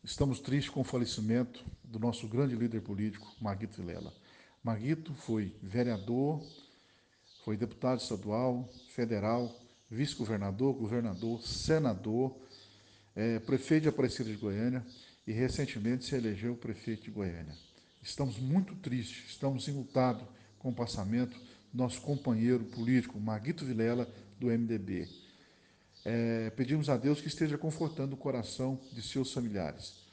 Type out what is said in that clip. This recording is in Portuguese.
Estamos tristes com o falecimento do nosso grande líder político, Marguito Vilela. Marguito foi vereador, foi deputado estadual, federal, vice-governador, governador, senador, prefeito de Aparecida de Goiânia e recentemente se elegeu prefeito de Goiânia. Estamos muito tristes, estamos enlutados com o passamento do nosso companheiro político, Marguito Vilela, do MDB. Pedimos a Deus que esteja confortando o coração de seus familiares.